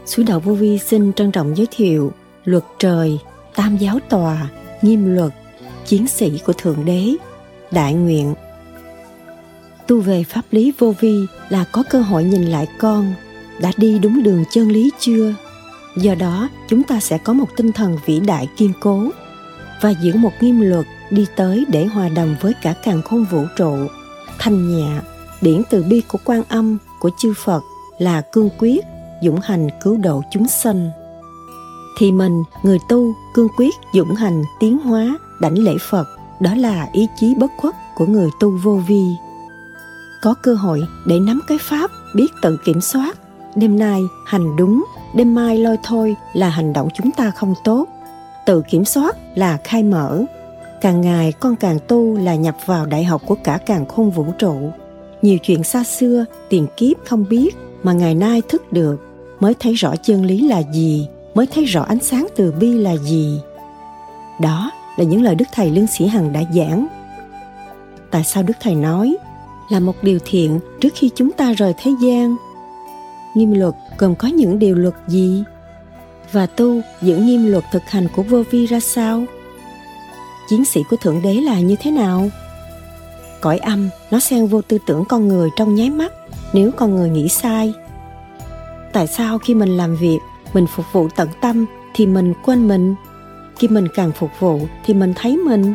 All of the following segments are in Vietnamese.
Suối Đạo Vô Vi xin trân trọng giới thiệu luật trời, tam giáo tòa, nghiêm luật, chiến sĩ của Thượng Đế, đại nguyện. Tu về pháp lý vô vi là có cơ hội nhìn lại con đã đi đúng đường chân lý chưa. Do đó chúng ta sẽ có một tinh thần vĩ đại kiên cố và giữ một nghiêm luật đi tới để hòa đồng với cả càn khôn vũ trụ. Thanh nhẹ, điển từ bi của Quan Âm, của chư Phật là cương quyết, dũng hành cứu độ chúng sanh. Thì mình, người tu, cương quyết, dũng hành, tiến hóa, đảnh lễ Phật, đó là ý chí bất khuất của người tu vô vi. Có cơ hội để nắm cái pháp, biết tự kiểm soát. Đêm nay hành đúng, đêm mai lôi thôi là hành động chúng ta không tốt. Tự kiểm soát là khai mở. Càng ngày con càng tu là nhập vào đại học của cả càn khôn vũ trụ. Nhiều chuyện xa xưa, tiền kiếp không biết, mà ngày nay thức được, mới thấy rõ chân lý là gì, mới thấy rõ ánh sáng từ bi là gì. Đó là những lời Đức Thầy Lương Sĩ Hằng đã giảng. Tại sao Đức Thầy nói là một điều thiện trước khi chúng ta rời thế gian? Nghiêm luật gồm có những điều luật gì? Và tu giữ nghiêm luật thực hành của vô vi ra sao? Chiến sĩ của Thượng Đế là như thế nào? Cõi âm nó xen vô tư tưởng con người trong nháy mắt nếu con người nghĩ sai. Tại sao khi mình làm việc, mình phục vụ tận tâm thì mình quên mình? Khi mình càng phục vụ thì mình thấy mình.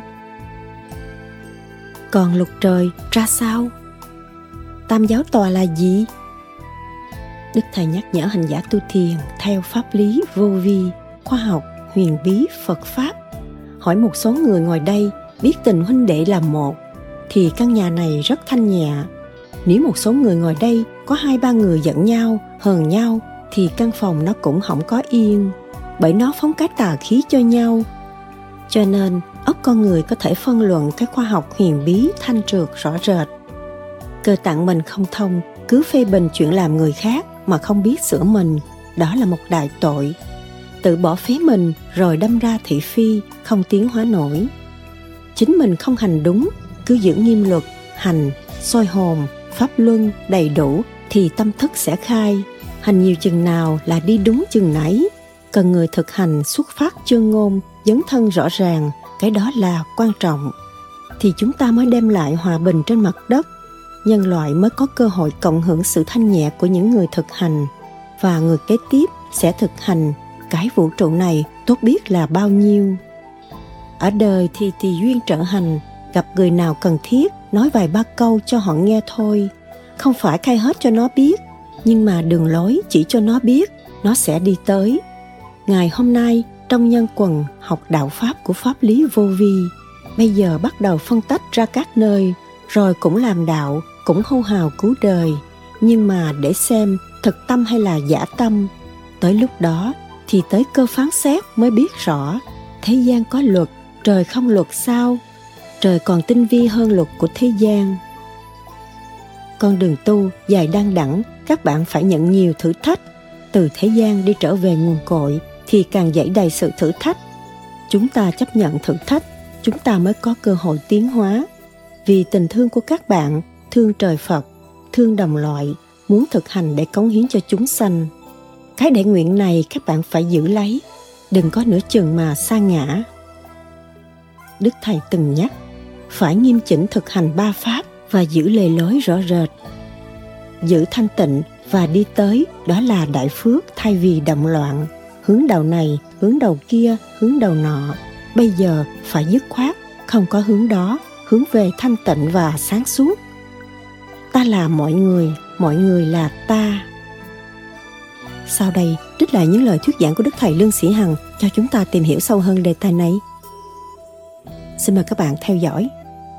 Còn luật trời ra sao? Tam giáo tòa là gì? Đức Thầy nhắc nhở hành giả tu thiền theo pháp lý vô vi, khoa học, huyền bí, Phật Pháp. Hỏi một số người ngồi đây biết tình huynh đệ là một, thì căn nhà này rất thanh nhẹ. Nếu một số người ngồi đây có 2-3 người giận nhau, hờn nhau, thì căn phòng nó cũng không có yên, bởi nó phóng cái tà khí cho nhau. Cho nên óc con người có thể phân luận cái khoa học huyền bí thanh trượt rõ rệt. Cơ tạng mình không thông, cứ phê bình chuyện làm người khác mà không biết sửa mình, đó là một đại tội. Tự bỏ phế mình rồi đâm ra thị phi, không tiến hóa nổi. Chính mình không hành đúng, cứ giữ nghiêm luật, hành, soi hồn, pháp luân đầy đủ thì tâm thức sẽ khai. Hành nhiều chừng nào là đi đúng chừng nấy. Cần người thực hành xuất phát chân ngôn, dấn thân rõ ràng, cái đó là quan trọng. Thì chúng ta mới đem lại hòa bình trên mặt đất. Nhân loại mới có cơ hội cộng hưởng sự thanh nhẹ của những người thực hành. Và người kế tiếp sẽ thực hành. Cái vũ trụ này tốt biết là bao nhiêu. Ở đời thì tùy duyên trợ hành, gặp người nào cần thiết, nói vài ba câu cho họ nghe thôi. Không phải khai hết cho nó biết, nhưng mà đường lối chỉ cho nó biết, nó sẽ đi tới. Ngày hôm nay, trong nhân quần học đạo Pháp của Pháp lý vô vi, bây giờ bắt đầu phân tách ra các nơi, rồi cũng làm đạo, cũng hô hào cứu đời. Nhưng mà để xem thực tâm hay là giả tâm, tới lúc đó thì tới cơ phán xét mới biết rõ. Thế gian có luật, trời không luật sao? Trời còn tinh vi hơn luật của thế gian. Con đường tu dài đăng đẳng, các bạn phải nhận nhiều thử thách. Từ thế gian đi trở về nguồn cội thì càng dẫy đầy sự thử thách. Chúng ta chấp nhận thử thách, chúng ta mới có cơ hội tiến hóa. Vì tình thương của các bạn, thương trời Phật, thương đồng loại, muốn thực hành để cống hiến cho chúng sanh. Cái đại nguyện này các bạn phải giữ lấy, đừng có nửa chừng mà sa ngã. Đức Thầy từng nhắc, phải nghiêm chỉnh thực hành 3 pháp và giữ lề lối rõ rệt. Giữ thanh tịnh và đi tới, đó là đại phước thay vì động loạn. Hướng đầu này, hướng đầu kia, hướng đầu nọ. Bây giờ phải dứt khoát, không có hướng đó, hướng về thanh tịnh và sáng suốt. Ta là mọi người là ta. Sau đây, trích lại những lời thuyết giảng của Đức Thầy Lương Sĩ Hằng cho chúng ta tìm hiểu sâu hơn đề tài này. Xin mời các bạn theo dõi.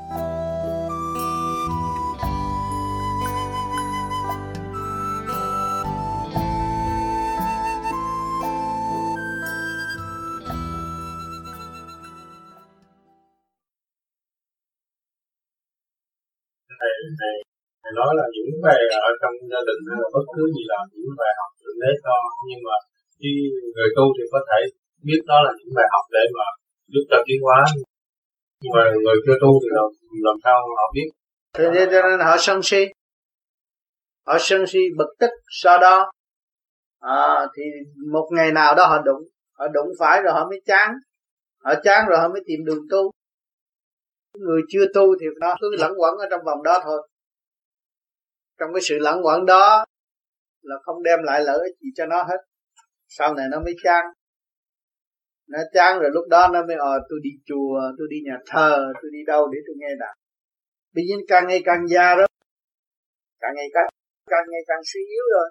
Thầy nói là những bài ở trong gia đình hay là bất cứ gì là những bài học Thượng Đế cho, nhưng mà khi người tu thì có thể biết đó là những bài học để mà giúp cho tiến hóa, nhưng mà người chưa tu thì làm sao họ biết? Thế nên họ sân si, bực tức, sau đó Thì một ngày nào đó họ đụng phải rồi họ mới chán, họ chán rồi họ mới tìm đường tu. Người chưa tu thì nó cứ lẫn quẩn ở trong vòng đó thôi. Trong cái sự lẫn quẩn đó là không đem lại lợi ích gì cho nó hết. Sau này nó mới chán. Nó chán rồi lúc đó nó mới tôi đi chùa, tôi đi nhà thờ, tôi đi đâu để tôi nghe đạo. Bây giờ càng ngày càng già đó, càng ngày càng suy yếu rồi.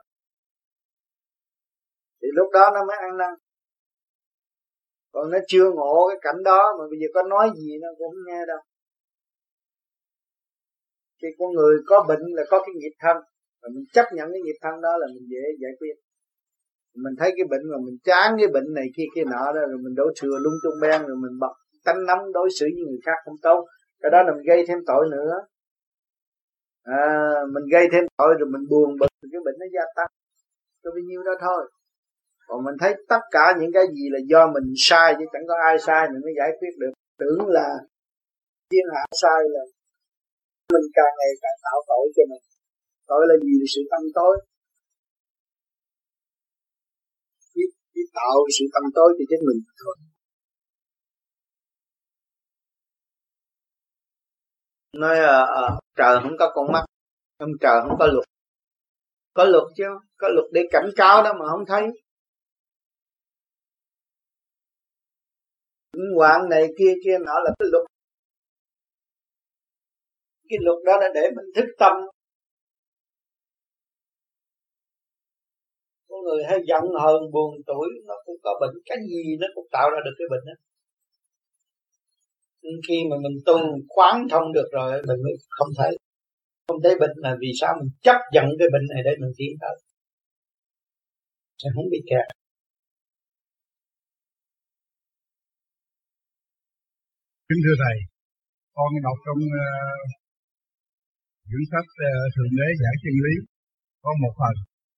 Thì lúc đó nó mới ăn năn. Còn nó chưa ngộ cái cảnh đó mà bây giờ có nói gì nó cũng không nghe đâu. Khi con người có bệnh là có cái nghiệp thân, và mình chấp nhận cái nghiệp thân đó là mình dễ giải quyết. Mình thấy cái bệnh mà mình chán cái bệnh này kia nọ đó, rồi mình đổ thừa lung tung beng, rồi mình bật tánh nóng đối xử với người khác không tốt, cái đó là mình gây thêm tội nữa. Mình gây thêm tội rồi mình buồn bực, cái bệnh nó gia tăng. Có bao nhiêu đó thôi. Còn mình thấy tất cả những cái gì là do mình sai, chứ chẳng có ai sai mình mới giải quyết được. Tưởng là thiên hạ sai là mình càng ngày càng tạo tội cho mình. Tội là gì? Là sự tâm tối. Chỉ tạo sự tâm tối cho chính mình thôi. Nói trời không có con mắt, ông trời không có luật. Có luật chứ, có luật để cảnh cáo đó mà không thấy. Hoạn này kia nọ là cái luật. Cái luật đó là để mình thức tâm. Có người hay giận hờn buồn tuổi, nó cũng có bệnh. Cái gì nó cũng tạo ra được cái bệnh đó. Nhưng khi mà mình tu quán thông được rồi, mình mới không thấy bệnh. Là vì sao mình chấp nhận cái bệnh này để mình tiến tới, sẽ không bị kẹt. Kính thưa thầy, con đọc trong quyển sách Thượng Đế Giảng Chân Lý có một phần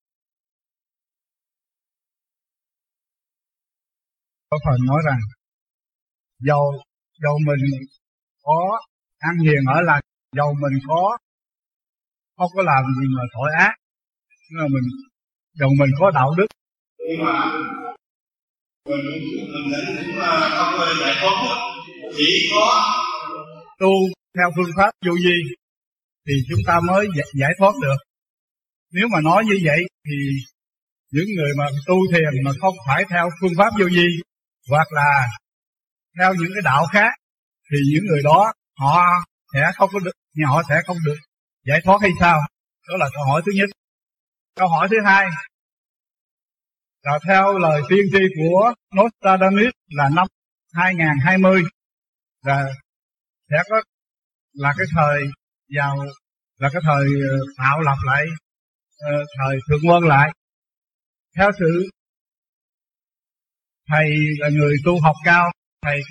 nói rằng dầu mình có ăn hiền ở lành, dầu mình không có làm gì mà tội ác, nhưng mà dầu mình có đạo đức, nhưng mà mình cũng không có giải thoát, chỉ có tu theo phương pháp vô vi thì chúng ta mới giải thoát được. Nếu mà nói như vậy thì những người mà tu thiền mà không phải theo phương pháp vô vi, hoặc là theo những cái đạo khác, thì những người đó họ sẽ không được giải thoát hay sao? Đó là câu hỏi thứ nhất. Câu hỏi thứ hai là theo lời tiên tri của Nostradamus là năm 2020 là sẽ có là cái thời tạo lập lại thời thượng quân lại. Theo sự thầy là người tu học cao, thầy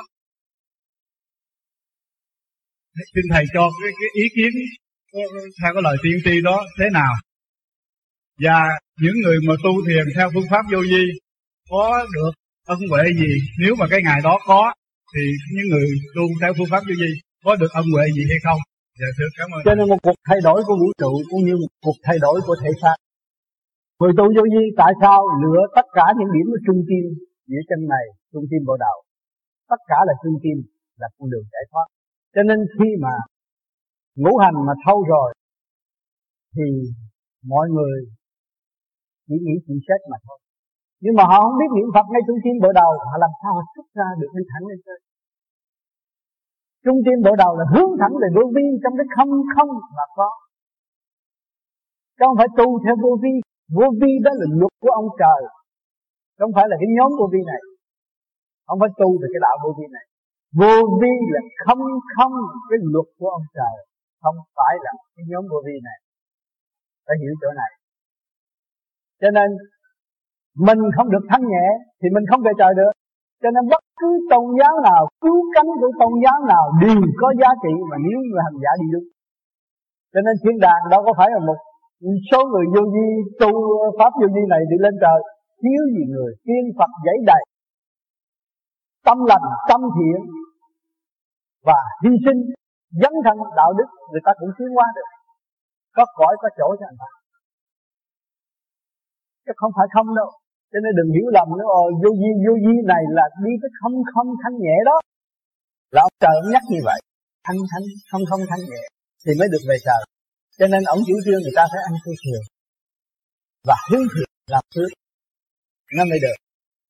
xin thầy cho cái ý kiến theo cái lời tiên tri đó thế nào, và những người mà tu thiền theo phương pháp vô vi có được ân huệ gì? Nếu mà cái ngày đó có thì những người tu theo phương pháp vô vi có được ân huệ gì hay không? Dạ thưa, cảm ơn. Cho nên một cuộc thay đổi của vũ trụ cũng như một cuộc thay đổi của thể xác. Người tu vô vi tại sao lựa tất cả những điểm ở trung tim giữa chân này, trung tim bộ đầu, tất cả là trung tim, là con đường giải thoát. Cho nên khi mà ngũ hành mà thâu rồi thì mọi người chỉ nghĩ chuyện chết mà thôi. Nhưng mà họ không biết niệm Phật ngay trung tim bộ đầu, họ làm sao họ xuất ra được đi thẳng lên trên. Trung tim bộ đầu là hướng thẳng về vô vi, trong cái không mà có. Chứ không phải tu theo vô vi. Vô vi đó là luật của ông trời, không phải là cái nhóm vô vi này. Không phải tu về cái đạo vô vi này. Vô vi là không cái luật của ông trời, không phải là cái nhóm vô vi này. Phải hiểu chỗ này. Cho nên mình không được thanh nhẹ thì mình không về trời được. Cho nên bất cứ tôn giáo nào, cứu cánh của tôn giáo nào đều có giá trị mà nếu người hành giả đi đúng. Cho nên thiên đàng đâu có phải là một số người vô vi tu pháp vô vi này đi lên trời. Thiếu gì người tiên Phật dãy đầy, tâm lành, tâm thiện và hy sinh dấn thân đạo đức, người ta cũng tiến hóa được. Có cõi có chỗ cho anh ta. chứ không phải không đâu. Cho nên đừng hiểu lầm nữa, vô vi này là đi tới không thanh nhẹ đó. Là ông trời ông nhắc như vậy, thanh không thanh nhẹ thì mới được về trời. Cho nên ông chủ trương người ta phải ăn chay thường và hướng thiện làm phước nó mới được.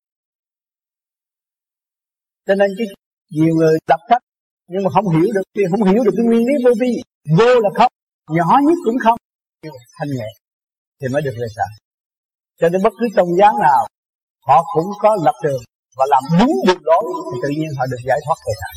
Cho nên cái nhiều người đọc sách nhưng mà không hiểu được cái nguyên lý vô vi. Vô là không, nhỏ nhất cũng không, thanh nhẹ thì mới được về trời. Cho nên bất cứ tôn giáo nào họ cũng có lập trường và làm đúng đường lối thì tự nhiên họ được giải thoát về trời.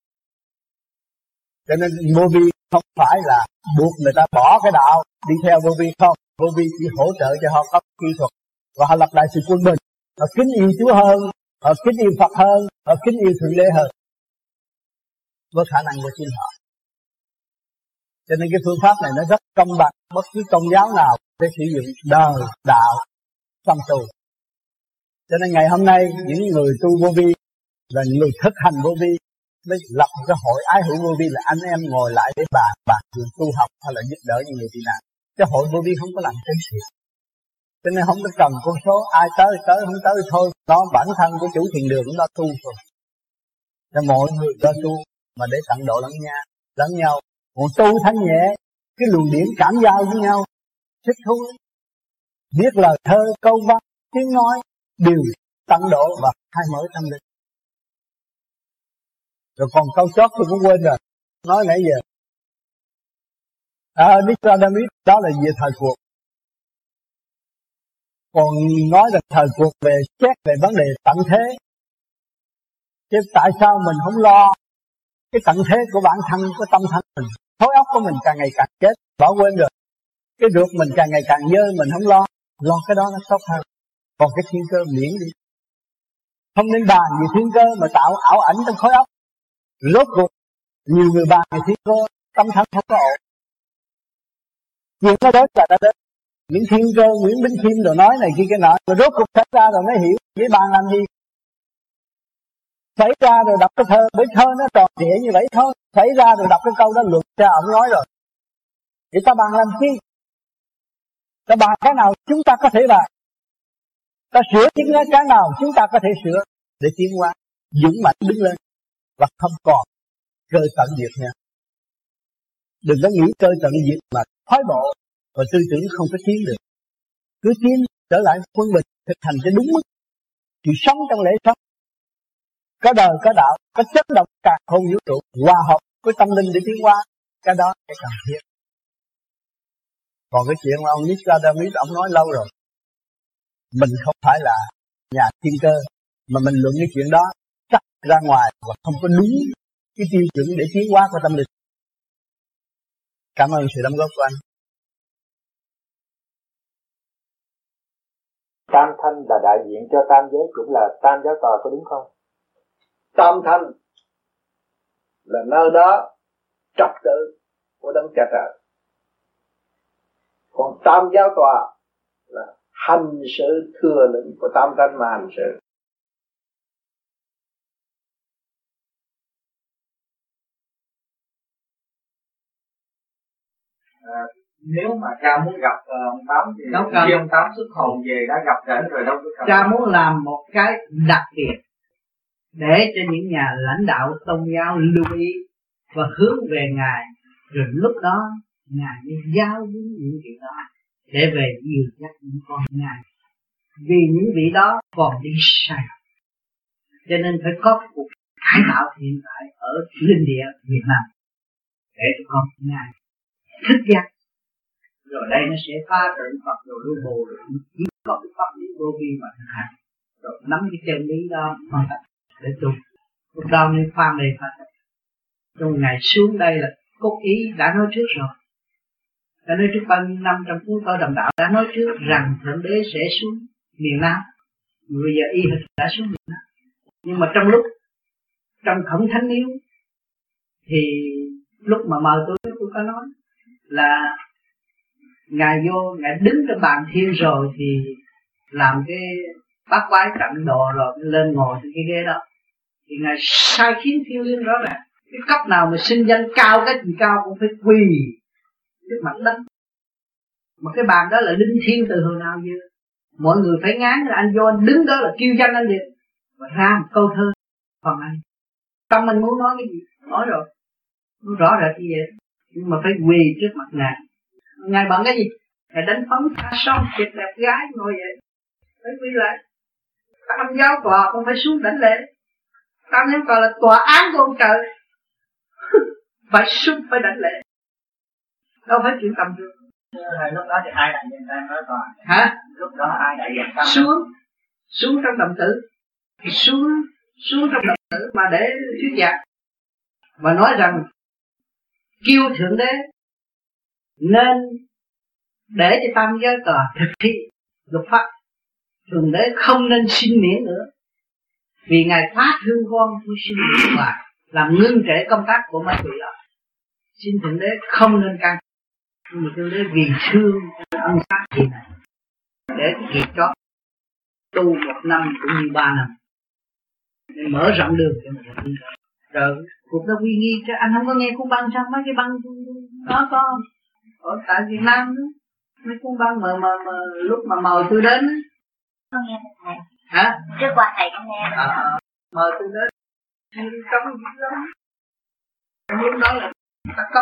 Cho nên vô vi không phải là buộc người ta bỏ cái đạo đi theo vô vi, không. Vô vi chỉ hỗ trợ cho họ có kỹ thuật và họ lập lại sự quân bình. Họ kính yêu Chúa hơn, họ kính yêu Phật hơn, họ kính yêu Thượng Đế hơn với khả năng của chính họ. Cho nên cái phương pháp này nó rất công bằng. Bất cứ tôn giáo nào để sử dụng đời, đạo, tâm tu. Cho nên ngày hôm nay những người tu vô vi là những người thực hành vô vi mới lập một cái hội ái hữu vô vi, là anh em ngồi lại để bàn chuyện tu học hay là giúp đỡ những người tị nạn. Cái hội vô vi không có làm cái chuyện, cho nên không có cần con số ai tới không tới thôi. Đó bản thân của chủ thiền đường cũng đã tu rồi. Cho mọi người đã tu mà để tận độ lẫn nhau. Còn tu thanh nhẹ, cái luồng điển cảm giao với nhau, thích thú, biết lời thơ, câu văn, tiếng nói đều tận độ và khai mở tâm linh. Rồi còn câu chót tôi cũng quên rồi, nói nãy giờ. Nicodemus đó là về thời cuộc. Còn nói là thời cuộc về xét về vấn đề tận thế. Chứ tại sao mình không lo cái tận thế của bản thân, của tâm thân mình? Khối óc của mình càng ngày càng chết, bỏ quên rồi. Cái ruột mình càng ngày càng dơ, mình không lo cái đó nó tốt hơn. Còn cái thiên cơ miễn đi. Không nên bàn về thiên cơ mà tạo ảo ảnh trong khối óc. Rốt cuộc nhiều người bàn về thiên cơ, tâm thân không có ổn. Chuyện nó đến là đã đến. Những thiên cơ Nguyễn Bính Khiêm rồi nói này kia cái nọ, rồi rốt cuộc xảy ra rồi mới hiểu với bàn làm gì. Xảy ra rồi đọc cái thơ, bởi thơ nó tròn trịa như vậy thôi. Xảy ra rồi đọc cái câu đó luật ra ông nói rồi. Thì ta bàn làm chi? Ta bàn cái nào chúng ta có thể bàn. Ta sửa những cái nào chúng ta có thể sửa để tiến hóa, dũng mạnh đứng lên và không còn cơ tận diệt nha. Đừng có nghĩ cơ tận diệt mà thoái bộ và tư tưởng không có tiến được. Cứ tiến trở lại quân bình, thực hành cho đúng mức. Chỉ sống trong lễ sống, có đời có đạo, có chất động cả không vũ trụ, hòa hợp với tâm linh để tiến hóa. Cái đó phải cần thiết. Còn cái chuyện mà ông Nicodemus ông nói lâu rồi. Mình không phải là nhà thiên cơ mà mình luận cái chuyện đó cắt ra ngoài và không có đúng cái tiêu chuẩn để tiến hóa của tâm linh. Cảm ơn sự đóng góp của anh. Tam thanh là đại diện cho tam giới, cũng là tam giáo tòa, có đúng không? Tam thanh là nơi đó trật tự của đấng cha trời. Còn tam giáo tòa là hành sự thừa lĩnh của tam thanh mà hành sự. Nếu mà cha muốn gặp ông Tám thì khi ông Tám xuất hồn về đã gặp rảnh rồi đâu có. Cha muốn làm một cái đặc biệt để cho những nhà lãnh đạo tôn giáo lưu ý và hướng về Ngài, rồi lúc đó Ngài mới giáo huấn những chuyện đó để về dìu dắt những con Ngài, vì những vị đó còn đi sai, cho nên phải có cuộc cải tạo hiện tại ở linh địa Việt Nam để cho con Ngài thức giác, rồi đây nó sẽ phá trận Phật rồi lưu bồ, rồi chỉ có cái pháp lý vô vi mà thực hành, rồi nắm cái chân lý đó hoàn thành để tu. Lúc đó nên phan đây phá trận. Trong ngày xuống đây là cốt ý đã nói trước rồi, đã nói trước bao nhiêu năm trong cuốn Tôi Đồng Đạo đã nói trước rằng Thượng Đế sẽ xuống miền Nam. Bây giờ y hệt đã xuống miền Nam, nhưng mà trong lúc trong khổng thánh yếu thì lúc mà mời tôi có nói là Ngài vô, Ngài đứng trên bàn thiên rồi thì làm cái bát quái trận đồ rồi lên ngồi trên cái ghế đó, thì Ngài sai khiến thiên liêng rõ ràng. Cái cấp nào mà sinh danh cao, cái gì cao cũng phải quỳ trước mặt đất. Mà cái bàn đó là linh thiêng từ hồi nào giờ, Mọi người phải ngán là anh vô anh đứng đó là kêu danh anh liền và ra một câu thơ. Còn anh tâm mình muốn nói cái gì nói rồi, nó rõ rệt như vậy, nhưng mà phải quỳ trước mặt Ngài. Ngài bằng cái gì? Ngài đánh phấn tha son chết đẹp gái ngồi vậy, phải quỳ lại. Tam giáo tòa không phải xuống đảnh lễ. Tam giáo tòa là tòa án của ông trời, phải xuống phải đảnh lễ, đâu phải chuyện tầm thường. Lúc đó thì ai đại diện ta nói tòa? Hả? Lúc đó ai đại diện ta? Xuống trong đồng tử, thì xuống trong đồng tử mà để thuyết giảng và nói rằng kêu thượng đế nên để cho tam giới tòa thực thi luật pháp. Thượng đế không nên xin miễn nữa, vì Ngài quá thương con tôi xin miễn và làm ngưng trễ công tác của mấy vị đó. Xin thượng đế không nên can, nhưng mà thượng đế vì thương ân sát gì này để kịp cho tu 1 năm cũng như 3 năm để mở rộng đường cho mình đi. Rồi cuộc đó uy nghi chứ anh không có nghe cuốn băng sao? Mấy cái băng đó có ở tại Việt Nam đó. Mấy cuốn băng mà lúc mà mời tôi đến không nghe thầy. Hả? Trước qua thầy không nghe. Mời tôi đến cấm dữ lắm. Lúc đó là ta cấm.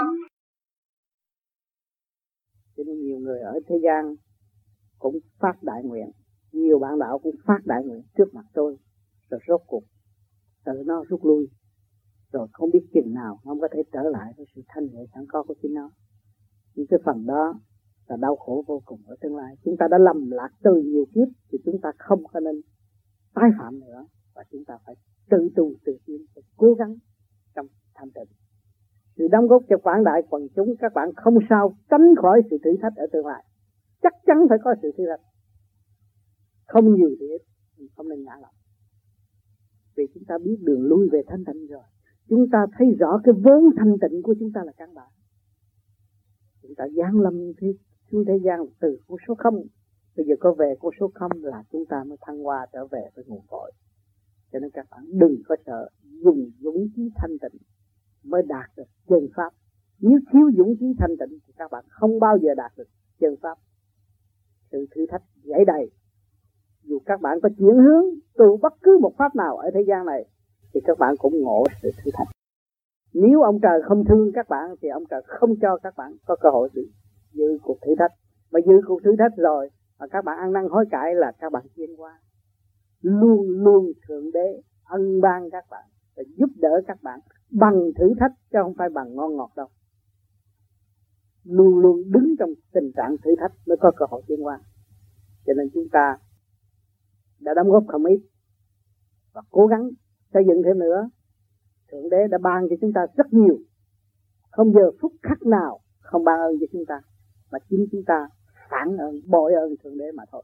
Cho nên nhiều người ở thế gian cũng phát đại nguyện, nhiều bạn đạo cũng phát đại nguyện trước mặt tôi, rồi rốt cuộc tự nó rút lui, rồi không biết chừng nào nó không có thể trở lại với sự thanh nhẹ sẵn có của chính nó. Những cái phần đó là đau khổ vô cùng ở tương lai. Chúng ta đã lầm lạc từ nhiều kiếp thì chúng ta không có nên tái phạm nữa, và chúng ta phải tự tu tự tiến, phải cố gắng trong thanh tịnh. Sự đóng góp cho quảng đại quần chúng, các bạn không sao tránh khỏi sự thử thách ở tương lai. Chắc chắn phải có sự thử thách, không nhiều thì ít, mình không nên ngã lòng. Vì chúng ta biết đường lui về thanh tịnh rồi, chúng ta thấy rõ cái vốn thanh tịnh của chúng ta là căn bản. Chúng ta giáng lâm xuống thế gian từ con số 0, bây giờ có về con số 0 là chúng ta mới thăng hoa trở về với nguồn cội. Cho nên các bạn đừng có sợ, dùng dũng khí thanh tịnh mới đạt được chân pháp. Nếu thiếu dũng khí thanh tịnh thì các bạn không bao giờ đạt được chân pháp. Sự thử thách dễ đầy. Dù các bạn có chuyển hướng từ bất cứ một pháp nào ở thế gian này thì các bạn cũng ngộ sự thử thách. Nếu ông trời không thương các bạn thì ông trời không cho các bạn có cơ hội dự cuộc thử thách. Mà dự cuộc thử thách rồi mà các bạn ăn năn hối cải là các bạn tiến qua. Luôn luôn Thượng Đế ân ban các bạn và giúp đỡ các bạn bằng thử thách chứ không phải bằng ngon ngọt đâu. Luôn luôn đứng trong tình trạng thử thách mới có cơ hội tiến qua. Cho nên chúng ta đã đóng góp không ít và cố gắng xây dựng thêm nữa. Thượng Đế đã ban cho chúng ta rất nhiều, không giờ phút khắc nào không ban ơn cho chúng ta, mà chính chúng ta phản ơn, bội ơn Thượng Đế mà thôi.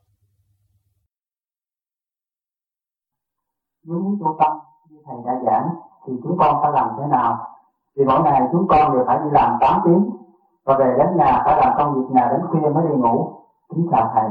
Nếu muốn tu tâm như thầy đã giảng thì chúng con phải làm thế nào? Vì mỗi ngày chúng con đều phải đi làm 8 tiếng và về đến nhà phải làm công việc nhà đến khuya mới đi ngủ. Kính chào thầy.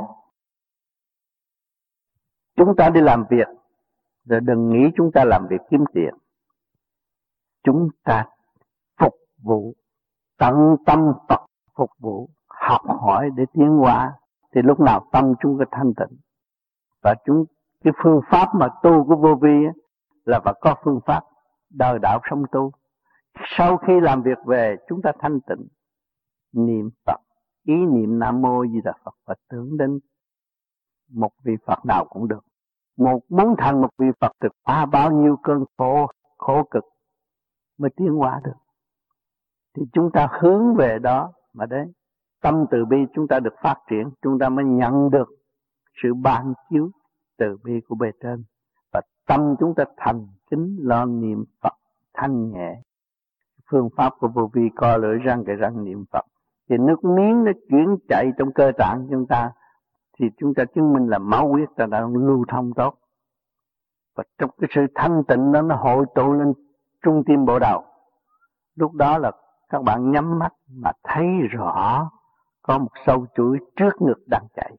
Chúng ta đi làm việc rồi đừng nghĩ chúng ta làm việc kiếm tiền. Chúng ta phục vụ, tận tâm Phật phục vụ, học hỏi để tiến hóa, thì lúc nào tâm chúng có thanh tịnh. Và cái phương pháp mà tu của vô vi là phải có phương pháp đời đạo sống tu. Sau khi làm việc về chúng ta thanh tịnh, niệm Phật, ý niệm Nam Mô Di Đà Phật và tưởng đến một vị Phật nào cũng được. Muốn thành một vị Phật được qua bao nhiêu cơn khổ cực mới tiến hóa được. Thì chúng ta hướng về đó mà đấy. Tâm từ bi chúng ta được phát triển, chúng ta mới nhận được sự ban chiếu từ bi của bề trên. Và tâm chúng ta thành kính lo niệm Phật thanh nhẹ. Phương pháp của vô vi co lưỡi răng cái răng niệm Phật. Thì nước miếng nó chuyển chạy trong cơ tạng chúng ta, thì chúng ta chứng minh là máu huyết ta đang lưu thông tốt. Và trong cái sự thanh tịnh đó nó hội tụ lên trung tim bộ đầu. Lúc đó là các bạn nhắm mắt mà thấy rõ có một sâu chuỗi trước ngực đang chạy.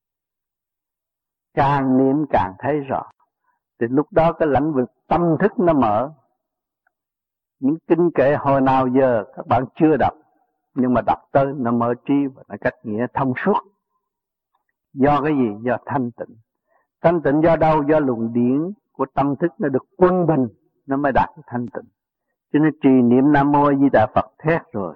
Càng niệm càng thấy rõ. Thì lúc đó cái lãnh vực tâm thức nó mở. Những kinh kệ hồi nào giờ các bạn chưa đọc, nhưng mà đọc tới nó mở trí và nó cách nghĩa thông suốt. Do cái gì? Do thanh tịnh. Thanh tịnh do đâu? Do luồng điển của tâm thức nó được quân bình, nó mới đạt được thanh tịnh. Cho nên trì niệm Nam Mô A Di Đà Phật thét rồi.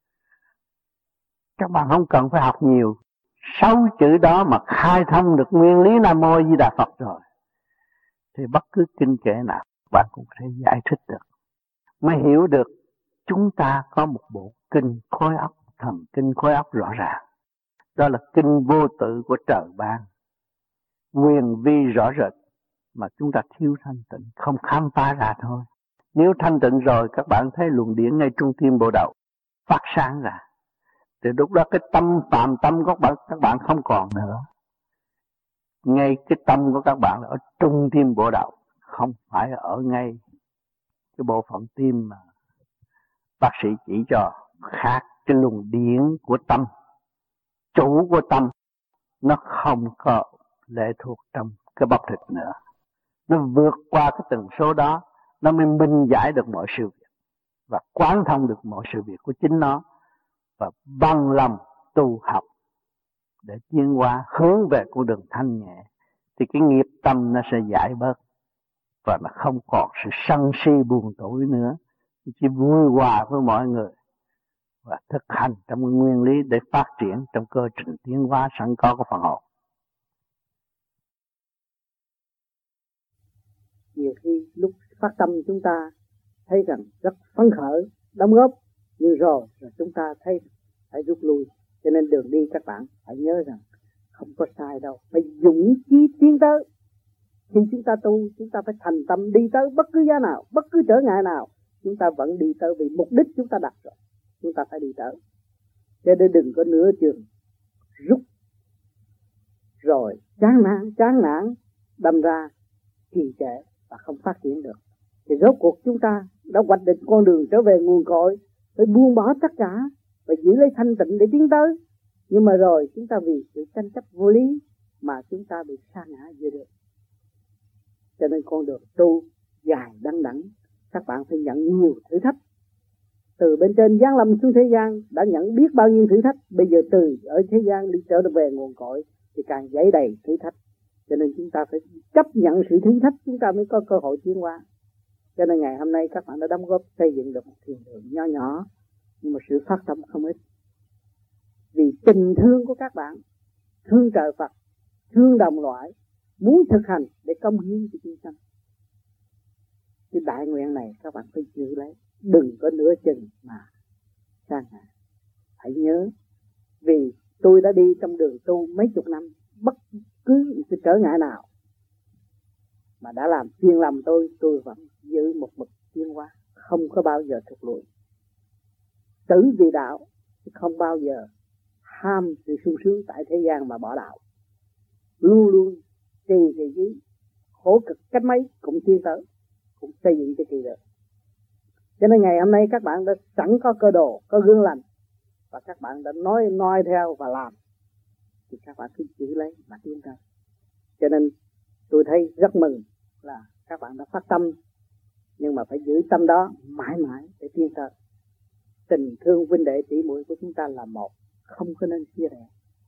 Các bạn không cần phải học nhiều, 6 chữ đó mà khai thông được nguyên lý Nam Mô A Di Đà Phật rồi, thì bất cứ kinh kệ nào bạn cũng có thể giải thích được, mới hiểu được chúng ta có một bộ kinh khối óc, thần kinh khối óc rõ ràng. Đó là kinh vô tự của trời ban, quyền vi rõ rệt, mà chúng ta thiếu thanh tịnh, không khám phá ra thôi. Nếu thanh tịnh rồi, các bạn thấy luồng điển ngay trung tim bộ đầu phát sáng ra, thì lúc đó cái tâm phạm tâm của các bạn không còn nữa. Ngay cái tâm của các bạn là ở trung tim bộ đầu, không phải ở ngay cái bộ phận tim mà bác sĩ chỉ cho. Khác, cái luồng điển của tâm, chủ của tâm, nó không có lệ thuộc trong cái bắp thịt nữa. Nó vượt qua cái tần số đó, nó mới minh giải được mọi sự việc và quán thông được mọi sự việc của chính nó, và bằng lòng tu học để tiến hóa hướng về con đường thanh nhẹ, thì cái nghiệp tâm nó sẽ giải bớt và nó không còn sự sân si buồn tủi nữa, chỉ vui hòa với mọi người và thực hành trong nguyên lý để phát triển trong cơ trình tiến hóa sẵn có của phần hồn. Nhiều khi lúc phát tâm chúng ta thấy rằng rất phấn khởi, đóng góp, nhưng rồi chúng ta thấy phải rút lui. Cho nên đường đi các bạn phải nhớ rằng không có sai đâu, phải dũng chí tiến tới. Khi chúng ta tu, chúng ta phải thành tâm đi tới bất cứ giá nào, bất cứ trở ngại nào, chúng ta vẫn đi tới vì mục đích chúng ta đặt rồi, chúng ta phải đi tới. Cho nên đừng có nửa chừng rút rồi chán nản đâm ra trì trệ và không phát triển được. Thì rốt cuộc chúng ta đã hoạch định con đường trở về nguồn cội, phải buông bỏ tất cả và giữ lấy thanh tịnh để tiến tới. Nhưng mà rồi chúng ta vì sự tranh chấp vô lý mà chúng ta bị sa ngã giữa đường. Cho nên con đường tu dài đăng đẳng, các bạn phải nhận nhiều thử thách. Từ bên trên giáng lâm xuống thế gian đã nhận biết bao nhiêu thử thách, bây giờ từ ở thế gian đi trở về nguồn cội thì càng dấy đầy thử thách. Cho nên chúng ta phải chấp nhận sự thử thách, chúng ta mới có cơ hội tiến hóa. Cho nên ngày hôm nay các bạn đã đóng góp xây dựng được một thiền đường nho nhỏ, nhưng mà sự phát tâm không ít. Vì tình thương của các bạn, thương trời Phật, thương đồng loại, muốn thực hành để công hiến cho chúng sanh. Cái đại nguyện này các bạn phải giữ lấy, đừng có nửa chừng mà sa ngã. Hãy nhớ, vì tôi đã đi trong đường tu mấy chục năm, bất cứ một cái trở ngại nào mà đã làm phiền lòng tôi vẫn giữ một mực tiến hóa, không có bao giờ thụt lùi. Tử vì đạo, không bao giờ ham sự sung sướng tại thế gian mà bỏ đạo. Luôn luôn trì trì trí, khổ cực cách mấy cũng tiến tới, cũng xây dựng cái kỳ được. Cho nên ngày hôm nay các bạn đã sẵn có cơ đồ, có gương lành, và các bạn đã nói theo và làm, thì các bạn cứ giữ lấy mà tiến tới. Cho nên tôi thấy rất mừng là các bạn đã phát tâm, nhưng mà phải giữ tâm đó mãi mãi để tiến tới. Tình thương huynh đệ tỷ muội của chúng ta là một, không có nên chia rẽ,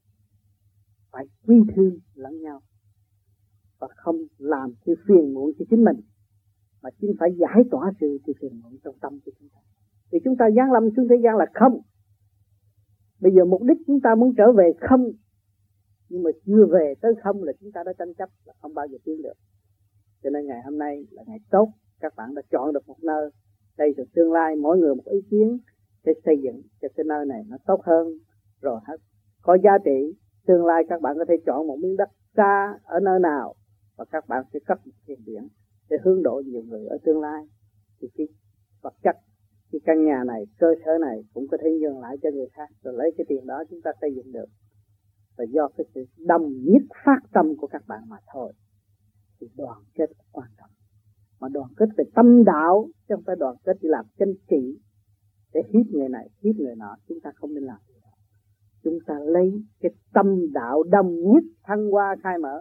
phải quý thương lẫn nhau và không làm cái phiền muộn cho chính mình, mà chính phải giải tỏa sự phiền muộn trong tâm của chúng ta. Vì chúng ta giáng lâm xuống thế gian là không. Bây giờ mục đích chúng ta muốn trở về không, nhưng mà chưa về tới không là chúng ta đã tranh chấp, là không bao giờ tiến được. Cho nên ngày hôm nay là ngày tốt, các bạn đã chọn được một nơi. Đây từ tương lai mỗi người một ý kiến để xây dựng cho cái nơi này nó tốt hơn, rồi hết có giá trị. Tương lai các bạn có thể chọn một miếng đất xa ở nơi nào và các bạn sẽ cất một thiền viện để hướng độ nhiều người ở tương lai. Thì cái vật chất, cái căn nhà này, cơ sở này cũng có thể nhường lại cho người khác, rồi lấy cái tiền đó chúng ta xây dựng được. Và do cái sự đồng nhất phát tâm của các bạn mà thôi. Thì đoàn kết quan trọng. Mà đoàn kết về tâm đạo, chứ không phải đoàn kết chỉ làm chính trị để hiếp người này, hiếp người nọ. Chúng ta không nên làm gì đó. Chúng ta lấy cái tâm đạo đồng nhất thăng hoa khai mở.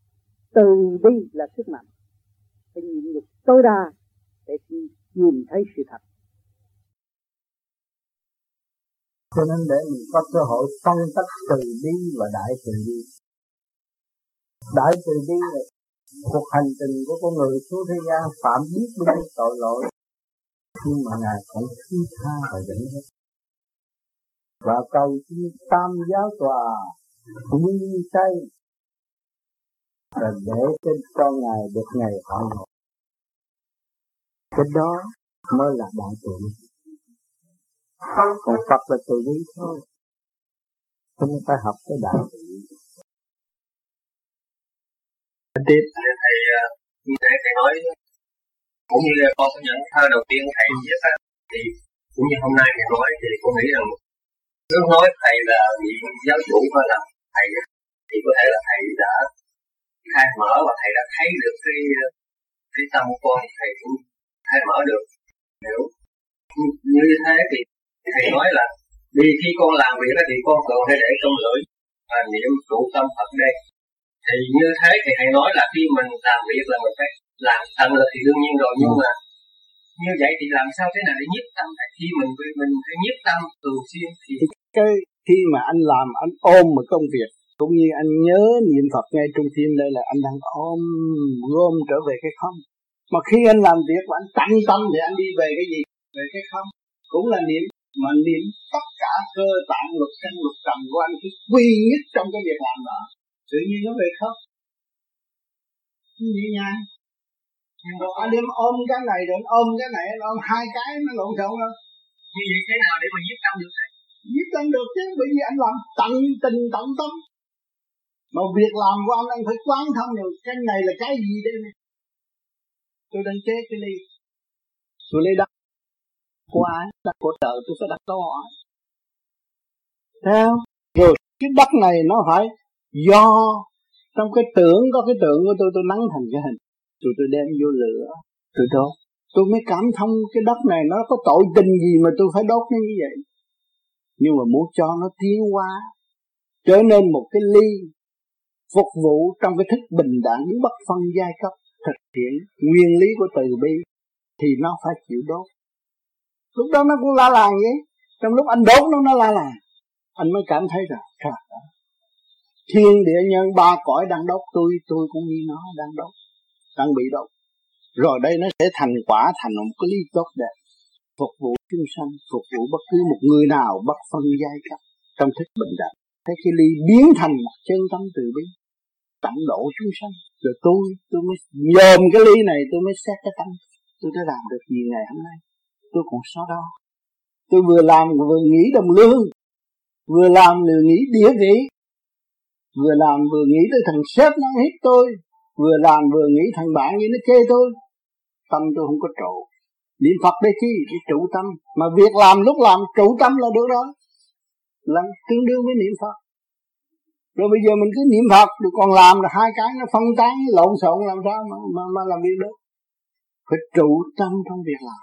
Từ bi là sức mạnh, phải nhịn nhục tối đa để nhìn thấy sự thật. Cho nên để mình có cơ hội phân tích từ bi và đại từ bi, Đại từ bi là cuộc hành trình của con người xuống thế gian phạm biết bao nhiêu tội lỗi, nhưng mà Ngài cũng thứ tha và dẫn dắt. Và cầu xin tam giáo tòa nguyên xây và để cho Ngài được ngày hội ngộ. Cái đó mới là đại từ bi. Còn Phật là từ bi thôi, không phải học cái đại từ bi. Tiếp thầy như thế thầy nói cũng như là con có nhận thơ đầu tiên thầy viết ra, thì cũng như hôm nay thầy nói thì con nghĩ rằng nếu nói thầy là vị giáo chủ hay là thầy thì có thể là thầy đã khai mở và thầy đã thấy được cái tâm của con, thầy cũng khai mở được. Nếu như thế thì thầy nói là vì khi con làm việc thì con thường hay để trong lưỡi và niệm trụ tâm Phật đây. Thì như thế thì thầy nói là khi mình làm việc là mình phải làm tận lực thì đương nhiên rồi, nhưng mà như vậy thì làm sao thế nào để nhiếp tâm? Khi mình phải nhiếp tâm thường xuyên thì cái khi mà anh làm anh ôm một công việc, cũng như anh nhớ niệm Phật ngay trong tim đây là anh đang ôm gom trở về cái không. Mà khi anh làm việc và anh tận tâm thì anh đi về cái gì? Về cái không. Cũng là niệm, mà niệm tất cả cơ tạng lục căn lục trần của anh cứ quy nhất trong cái việc làm đó, tự nhiên nó về không. Nhẹ nhàng. Rồi anh đem ôm cái này rồi anh ôm cái này, anh ôm hai cái nó lộn xộn rồi. Như vậy thế nào để mà nhiếp tâm được thầy? Nhiếp tâm được chứ, bởi vì anh làm tận tình tận tâm. Mà việc làm của anh phải quán thông được cái này là cái gì đây này. Tôi đang chế cái ly, tôi lấy đất của ai? Đất của trời, tôi phải đặt câu hỏi. Theo rồi cái đất này nó phải do trong cái tưởng, có cái tưởng của tôi nắng thành cái hình, rồi tôi đem vô lửa, tôi đốt, tôi mới cảm thông cái đất này nó có tội tình gì mà tôi phải đốt nó như vậy. Nhưng mà muốn cho nó tiến hóa trở nên một cái ly phục vụ trong cái thức bình đẳng bất phân giai cấp, thực hiện nguyên lý của từ bi thì nó phải chịu đốt. Lúc đó nó cũng la làng vậy. Trong lúc anh đốt nó la làng, anh mới cảm thấy rằng trời ơi, thiên địa nhân ba cõi đang đốt tôi cũng như nó đang đốt, đang bị đốt. Rồi đây nó sẽ thành quả, thành một cái ly tốt đẹp, phục vụ chúng sanh, phục vụ bất cứ một người nào bất phân giai cấp trong thức bình đẳng. Thế cái ly biến thành một chân tâm từ bi, tận độ chúng sanh. Rồi tôi mới dòm cái ly này, tôi mới xét cái tâm, tôi đã làm được gì ngày hôm nay. Tôi còn so đo. Tôi vừa làm vừa nghĩ đồng lương, vừa làm vừa nghĩ địa vị, vừa làm vừa nghĩ tới thằng sếp nó hiếp tôi, vừa làm vừa nghĩ thằng bạn như nó chê tôi. Tâm tôi không có trụ. Niệm Phật đây chi? Để trụ tâm. Mà việc làm lúc làm trụ tâm là được rồi, là tương đương với niệm Phật. Rồi bây giờ mình cứ niệm Phật, rồi còn làm là hai cái nó phân tán lộn xộn, làm sao mà làm việc được? Phải trụ tâm trong việc làm.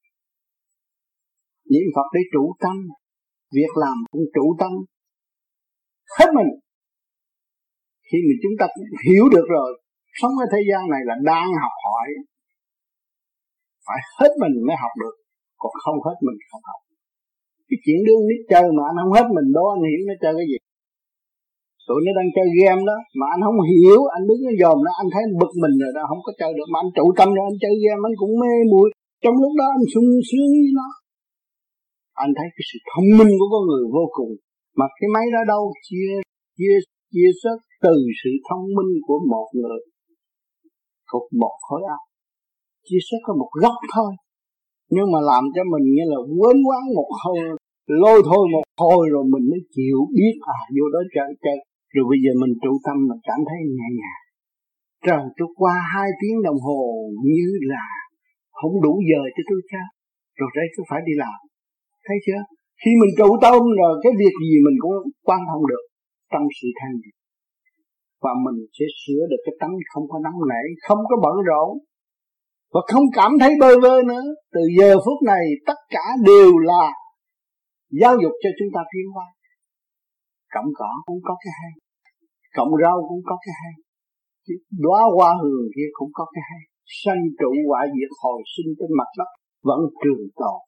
Niệm Phật để trụ tâm, việc làm cũng trụ tâm hết mình. Khi mà chúng ta hiểu được rồi, sống ở thế gian này là đang học hỏi, phải hết mình mới học được, còn không hết mình không học. Cái chuyện đương nít chơi mà anh không hết mình đó, anh hiểu nó chơi cái gì? Tụi nó đang chơi game đó, mà anh không hiểu, anh đứng nó dòm nó, anh thấy bực mình rồi đó, không có chơi được. Mà anh trụ tâm rồi anh chơi game, anh cũng mê muội. Trong lúc đó anh sung sướng với nó. Anh thấy cái sự thông minh của con người vô cùng. Mà cái máy đó đâu chia sớt từ sự thông minh của một người, thuộc một khối óc, chia sớt có một góc thôi, nhưng mà làm cho mình như là quên quán một hồi, lôi thôi một hồi rồi mình mới chịu biết vô đó chơi. Rồi bây giờ mình trụ tâm mình cảm thấy nhẹ nhàng. Trời, tôi qua 2 tiếng đồng hồ như là không đủ giờ cho tôi chơi, rồi đây tôi phải đi làm. Thấy chưa? Khi mình trụ tâm rồi cái việc gì mình cũng quan thông được trong sự thanh nhẹ. Và mình sẽ sửa được cái tánh không có nóng nảy, không có bận rộn, và không cảm thấy bơ vơ nữa. Từ giờ phút này tất cả đều là giáo dục cho chúng ta tiến hóa. Cọng cỏ cũng có cái hay, cọng rau cũng có cái hay, đóa hoa hường kia cũng có cái hay. Sanh trụ hoại diệt hồi sinh trên mặt đất vẫn trường tồn.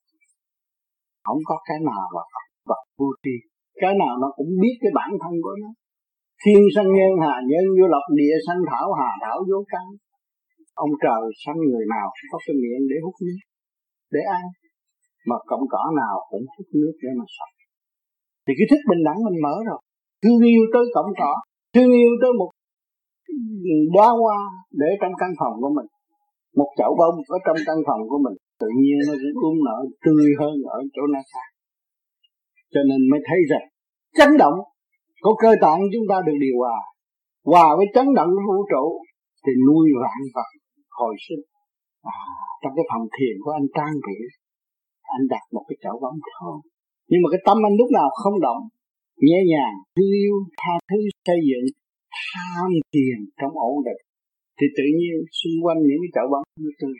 Không có cái nào là vật vô tri. Cái nào nó cũng biết cái bản thân của nó. Thiên sanh nhân hà nhân vô lộc, địa sanh thảo hà thảo vô căn. Ông trời sanh người nào cũng có cái miệng để hút nước, để ăn. Mà cọng cỏ nào cũng hút nước để mà sống. Thì cái thức bình đẳng mình mở rồi. Thương yêu tới cọng cỏ, thương yêu tới một đóa hoa để trong căn phòng của mình, một chậu bông ở trong căn phòng của mình, tự nhiên nó cũng nở tươi hơn ở chỗ nào khác. Cho nên mới thấy rằng chấn động của cơ tạng chúng ta được điều hòa, hòa với chấn động của vũ trụ thì nuôi vạn vật hồi sinh. Trong cái phòng thiền của anh trang bị, anh đặt một cái chậu bông thôi, nhưng mà cái tâm anh lúc nào không động, nhẹ nhàng, thương yêu, tha thứ, xây dựng, tham thiền trong ổn định, thì tự nhiên xung quanh những cái chậu bông như tươi.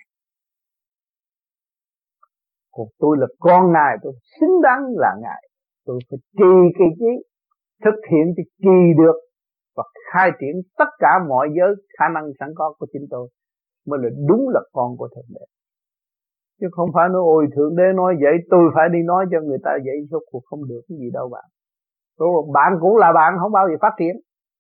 Còn tôi là con Ngài, tôi xứng đáng là Ngài. Tôi phải trì kỳ trí, thực hiện thì trì được và khai triển tất cả mọi giới khả năng sẵn có của chính tôi mới là đúng là con của Thượng Đế. Chứ không phải nói ôi Thượng Đế nói vậy tôi phải đi nói cho người ta vậy, rốt cuộc không được cái gì đâu bạn. Bạn cũng là bạn, không bao giờ phát triển.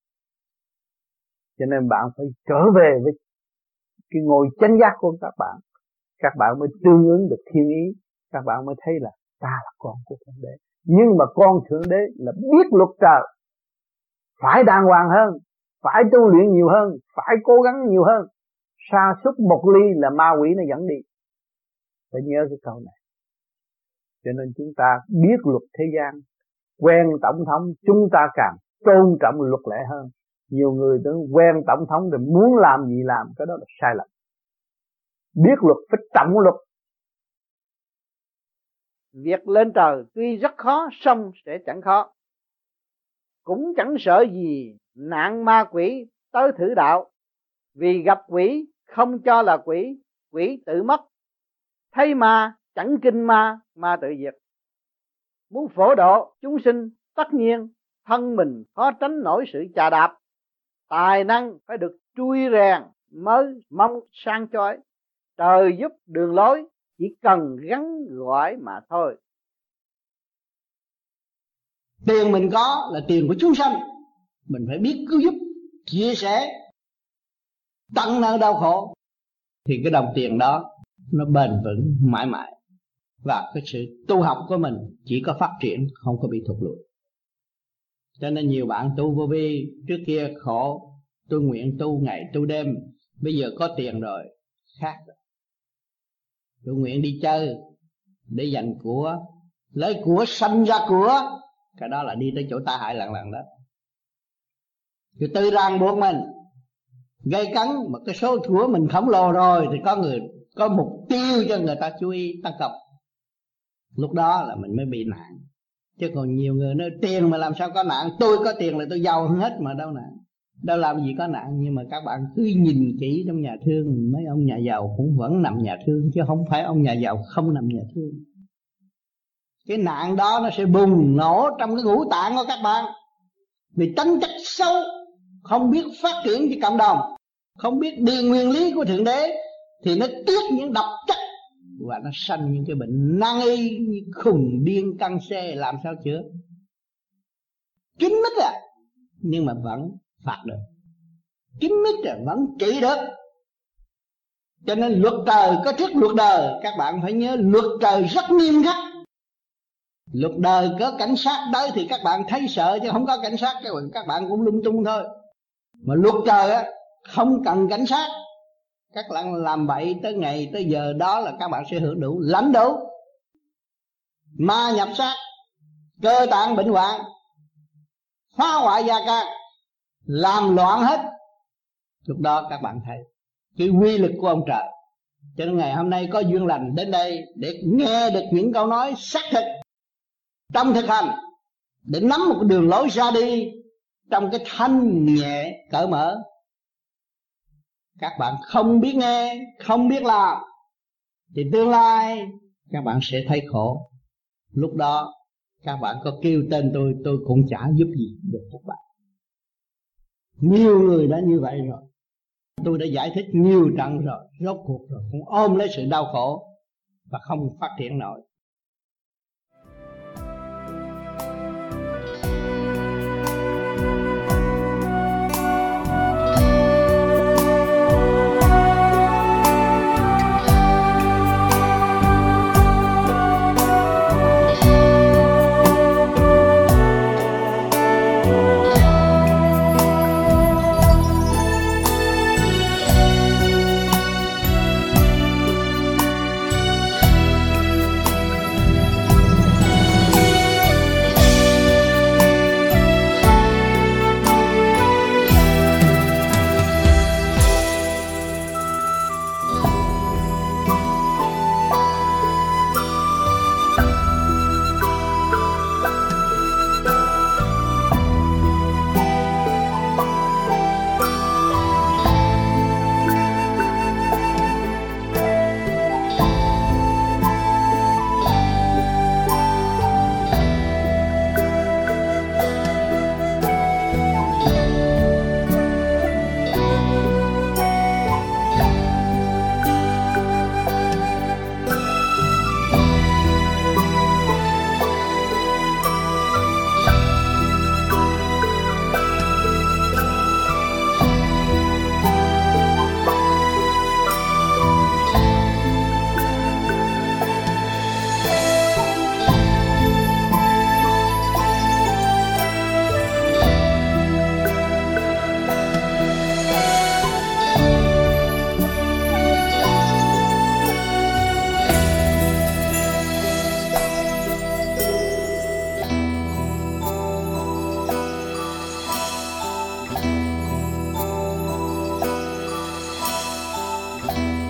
Cho nên bạn phải trở về với cái ngôi chánh giác của các bạn mới tương ứng được thiên ý, các bạn mới thấy là ta là con của Thượng Đế. Nhưng mà con Thượng Đế là biết luật trời, phải đàng hoàng hơn, phải tu luyện nhiều hơn, phải cố gắng nhiều hơn. Sa sút một ly là ma quỷ nó dẫn đi. Phải nhớ cái câu này. Cho nên chúng ta biết luật thế gian, quen tổng thống, chúng ta càng tôn trọng luật lệ hơn. Nhiều người tưởng quen tổng thống thì muốn làm gì làm, cái đó là sai lầm. Biết luật phải trọng luật. Việc lên trời tuy rất khó, song sẽ chẳng khó. Cũng chẳng sợ gì nạn ma quỷ tới thử đạo. Vì gặp quỷ không cho là quỷ, quỷ tự mất. Thấy ma chẳng kinh ma, ma tự diệt. Muốn phổ độ chúng sinh, tất nhiên thân mình khó tránh nổi sự chà đạp. Tài năng phải được trui rèn mới mong sang chói. Trời giúp đường lối, chỉ cần gắn gọi mà thôi. Tiền mình có là tiền của chúng sanh, mình phải biết cứu giúp, chia sẻ, tận nợ đau khổ, thì cái đồng tiền đó nó bền vững mãi mãi. Và cái sự tu học của mình chỉ có phát triển, không có bị thụt lùi. Cho nên nhiều bạn tu vô vi, trước kia khổ, tôi nguyện tu ngày tu đêm, bây giờ có tiền rồi, khác rồi. Tôi nguyện đi chơi để dành của, lấy của sanh ra của, cái đó là đi tới chỗ tai hại lần đó. Cứ tự ràng buộc mình, gây cấn, mà cái số của mình khổng lồ rồi thì có mục tiêu cho người ta chú ý tăng công. Lúc đó là mình mới bị nạn. Chứ còn nhiều người nói tiền mà làm sao có nạn, tôi có tiền là tôi giàu hơn hết, mà đâu nạn, đâu làm gì có nạn. Nhưng mà các bạn cứ nhìn kỹ trong nhà thương, mấy ông nhà giàu cũng vẫn nằm nhà thương, chứ không phải ông nhà giàu không nằm nhà thương. Cái nạn đó nó sẽ bùng nổ trong cái ngũ tạng của các bạn. Vì tính chất xấu, không biết phát triển cho cộng đồng, không biết điền nguyên lý của Thượng Đế, thì nó tiết những độc chất và nó sanh những cái bệnh nan y như khùng điên căng xe, làm sao chữa? Kín mít à, nhưng mà vẫn phạt được. Kín mít à, vẫn trị được. Cho nên luật trời có trước luật đời, các bạn phải nhớ luật trời rất nghiêm khắc. Luật đời có cảnh sát tới thì các bạn thấy sợ, chứ không có cảnh sát các bạn cũng lung tung thôi. Mà luật trời á, không cần cảnh sát, các bạn làm bậy tới ngày tới giờ đó là các bạn sẽ hưởng đủ, lãnh đủ. Ma nhập sát, cơ tạng bệnh hoạn, phá hoại gia can, làm loạn hết. Lúc đó các bạn thấy cái quy lực của ông trời. Cho nên ngày hôm nay có duyên lành đến đây để nghe được những câu nói xác thực trong thực hành, để nắm một đường lối ra đi trong cái thanh nhẹ cởi mở. Các bạn không biết nghe, không biết làm, thì tương lai các bạn sẽ thấy khổ. Lúc đó các bạn có kêu tên tôi cũng chả giúp gì được các bạn. Nhiều người đã như vậy rồi, tôi đã giải thích nhiều trận rồi, rốt cuộc rồi cũng ôm lấy sự đau khổ và không phát triển nổi. Thank you.